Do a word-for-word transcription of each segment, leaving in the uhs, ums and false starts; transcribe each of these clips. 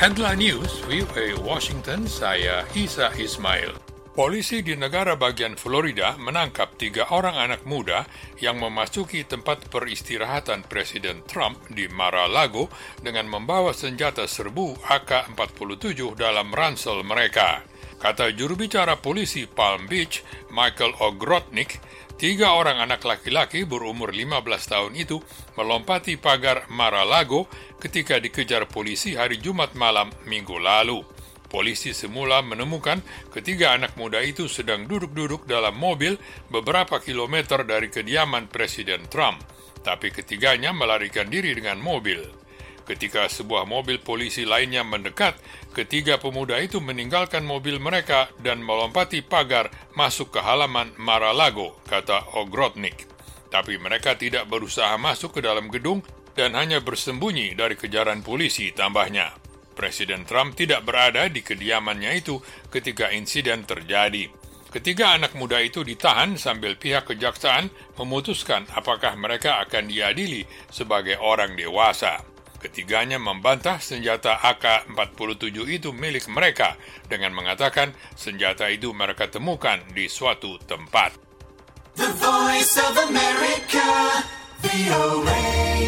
Headline News, V O A Washington, saya Isa Ismail. Polisi di negara bagian Florida menangkap tiga orang anak muda yang memasuki tempat peristirahatan Presiden Trump di Mar-a-Lago dengan membawa senjata serbu A K empat puluh tujuh dalam ransel mereka. Kata juru bicara polisi Palm Beach, Michael O'Grotnik, tiga orang anak laki-laki berumur lima belas tahun itu melompati pagar Mar-a-Lago ketika dikejar polisi hari Jumat malam minggu lalu. Polisi semula menemukan ketiga anak muda itu sedang duduk-duduk dalam mobil beberapa kilometer dari kediaman Presiden Trump, tapi ketiganya melarikan diri dengan mobil. Ketika sebuah mobil polisi lainnya mendekat, ketiga pemuda itu meninggalkan mobil mereka dan melompati pagar masuk ke halaman Mar-a-Lago, kata O'Grotnik. Tapi mereka tidak berusaha masuk ke dalam gedung dan hanya bersembunyi dari kejaran polisi, tambahnya. Presiden Trump tidak berada di kediamannya itu ketika insiden terjadi. Ketiga anak muda itu ditahan sambil pihak kejaksaan memutuskan apakah mereka akan diadili sebagai orang dewasa. Ketiganya membantah senjata A K empat puluh tujuh itu milik mereka dengan mengatakan senjata itu mereka temukan di suatu tempat. The Voice of America, V O A.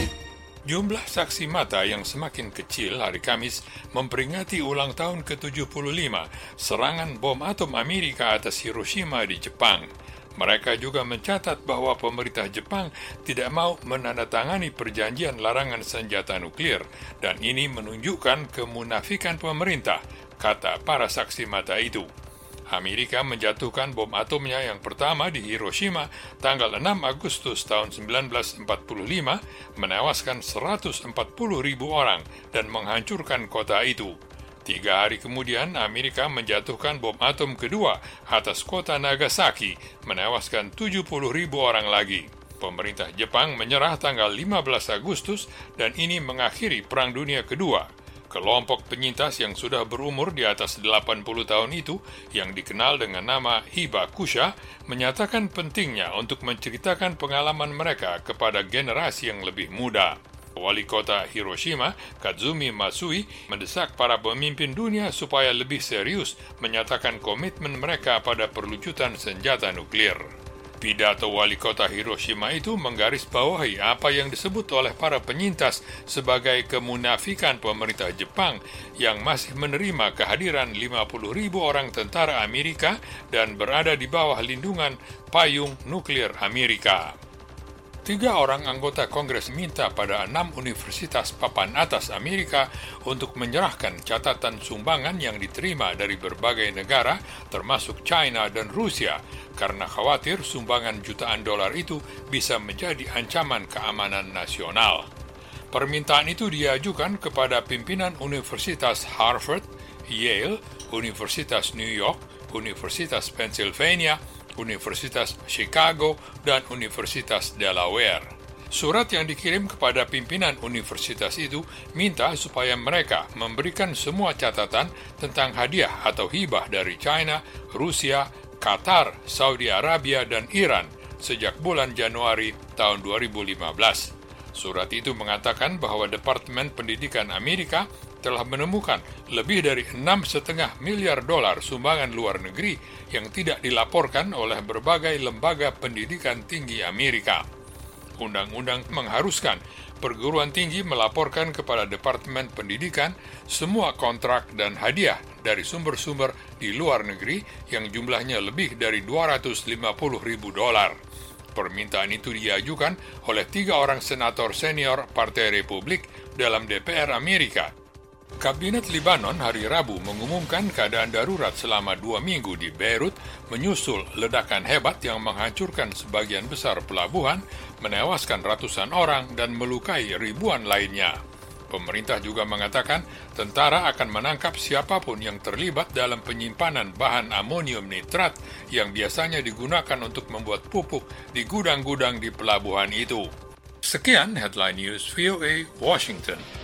Jumlah saksi mata yang semakin kecil hari Kamis memperingati ulang tahun ke tujuh puluh lima serangan bom atom Amerika atas Hiroshima di Jepang. Mereka juga mencatat bahwa pemerintah Jepang tidak mau menandatangani perjanjian larangan senjata nuklir, dan ini menunjukkan kemunafikan pemerintah, kata para saksi mata itu. Amerika menjatuhkan bom atomnya yang pertama di Hiroshima tanggal enam Agustus tahun sembilan belas empat puluh lima, menewaskan seratus empat puluh ribu orang dan menghancurkan kota itu. Tiga hari kemudian, Amerika menjatuhkan bom atom kedua atas kota Nagasaki, menewaskan tujuh puluh ribu orang lagi. Pemerintah Jepang menyerah tanggal lima belas Agustus dan ini mengakhiri Perang Dunia Kedua. Kelompok penyintas yang sudah berumur di atas delapan puluh tahun itu, yang dikenal dengan nama Hibakusha, menyatakan pentingnya untuk menceritakan pengalaman mereka kepada generasi yang lebih muda. Wali kota Hiroshima, Katsumi Matsui, mendesak para pemimpin dunia supaya lebih serius menyatakan komitmen mereka pada perlucutan senjata nuklir. Pidato wali kota Hiroshima itu menggarisbawahi apa yang disebut oleh para penyintas sebagai kemunafikan pemerintah Jepang yang masih menerima kehadiran lima puluh ribu orang tentara Amerika dan berada di bawah lindungan payung nuklir Amerika. Tiga orang anggota Kongres minta pada enam universitas papan atas Amerika untuk menyerahkan catatan sumbangan yang diterima dari berbagai negara, termasuk China dan Rusia, karena khawatir sumbangan jutaan dolar itu bisa menjadi ancaman keamanan nasional. Permintaan itu diajukan kepada pimpinan Universitas Harvard, Yale, Universitas New York, Universitas Pennsylvania, Universitas Chicago, dan Universitas Delaware. Surat yang dikirim kepada pimpinan universitas itu minta supaya mereka memberikan semua catatan tentang hadiah atau hibah dari China, Rusia, Qatar, Saudi Arabia, dan Iran sejak bulan Januari tahun dua ribu lima belas. Surat itu mengatakan bahwa Departemen Pendidikan Amerika telah menemukan lebih dari enam koma lima miliar dolar sumbangan luar negeri yang tidak dilaporkan oleh berbagai lembaga pendidikan tinggi Amerika. Undang-undang mengharuskan perguruan tinggi melaporkan kepada Departemen Pendidikan semua kontrak dan hadiah dari sumber-sumber di luar negeri yang jumlahnya lebih dari dua ratus lima puluh ribu dolar. Permintaan itu diajukan oleh tiga orang senator senior Partai Republik dalam D P R Amerika. Kabinet Lebanon hari Rabu mengumumkan keadaan darurat selama dua minggu di Beirut menyusul ledakan hebat yang menghancurkan sebagian besar pelabuhan, menewaskan ratusan orang dan melukai ribuan lainnya. Pemerintah juga mengatakan tentara akan menangkap siapapun yang terlibat dalam penyimpanan bahan amonium nitrat yang biasanya digunakan untuk membuat pupuk di gudang-gudang di pelabuhan itu. Sekian Headline News V O A Washington.